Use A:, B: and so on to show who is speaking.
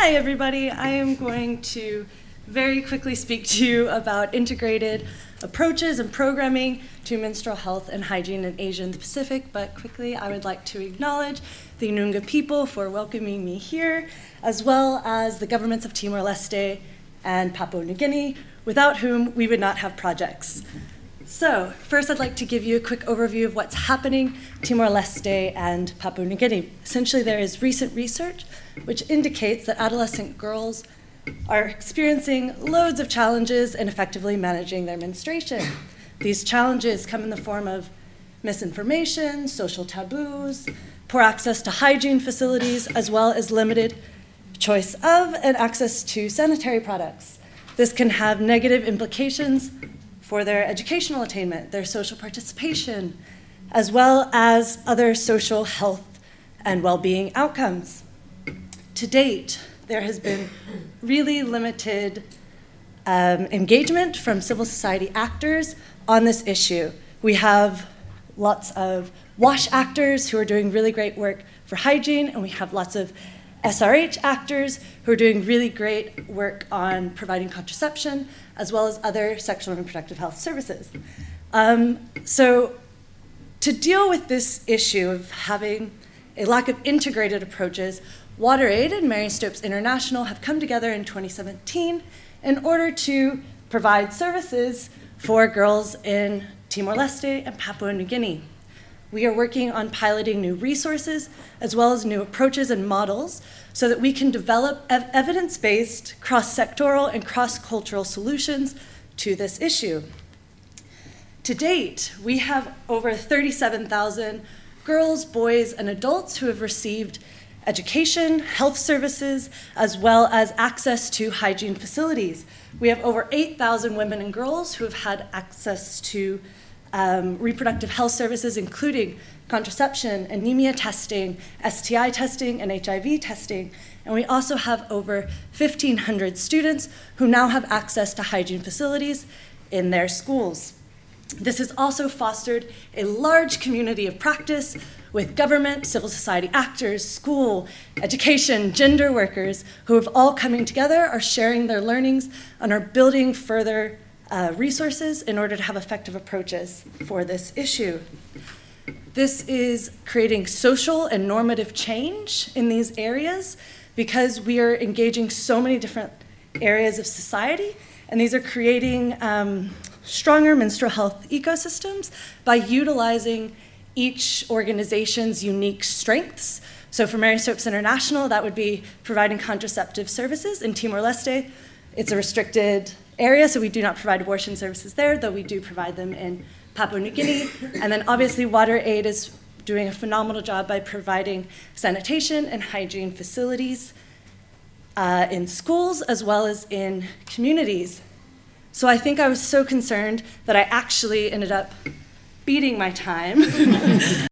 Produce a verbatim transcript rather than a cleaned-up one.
A: Hi, everybody. I am going to very quickly speak to you about integrated approaches and programming to menstrual health and hygiene in Asia and the Pacific, but quickly I would like to acknowledge the Noongar people for welcoming me here, as well as the governments of Timor-Leste and Papua New Guinea, without whom we would not have projects. So, first I'd like to give you a quick overview of what's happening in Timor-Leste and Papua New Guinea. Essentially, there is recent research which indicates that adolescent girls are experiencing loads of challenges in effectively managing their menstruation. These challenges come in the form of misinformation, social taboos, poor access to hygiene facilities, as well as limited choice of and access to sanitary products. This can have negative implications for their educational attainment, their social participation, as well as other social health and well-being outcomes. To date, there has been really limited um, engagement from civil society actors on this issue. We have lots of WASH actors who are doing really great work for hygiene, and we have lots of S R H actors who are doing really great work on providing contraception, as well as other sexual and reproductive health services. Um, so to deal with this issue of having a lack of integrated approaches, WaterAid and Mary Stopes International have come together in twenty seventeen in order to provide services for girls in Timor-Leste and Papua New Guinea. We are working on piloting new resources as well as new approaches and models so that we can develop ev- evidence-based, cross-sectoral, and cross-cultural solutions to this issue. To date, we have over thirty-seven thousand girls, boys, and adults who have received education, health services, as well as access to hygiene facilities. We have over eight thousand women and girls who have had access to um, reproductive health services, including contraception, anemia testing, S T I testing, and H I V testing. And we also have over fifteen hundred students who now have access to hygiene facilities in their schools. This has also fostered a large community of practice with government, civil society actors, school, education, gender workers, who have all coming together, are sharing their learnings, and are building further uh, resources in order to have effective approaches for this issue. This is creating social and normative change in these areas because we are engaging so many different areas of society, and these are creating um, stronger menstrual health ecosystems by utilizing each organization's unique strengths. So for Mary Stopes International, that would be providing contraceptive services. In Timor-Leste, it's a restricted area, so we do not provide abortion services there, though we do provide them in Papua New Guinea. And then obviously WaterAid is doing a phenomenal job by providing sanitation and hygiene facilities uh, in schools as well as in communities. So I think I was so concerned that I actually ended up beating my time.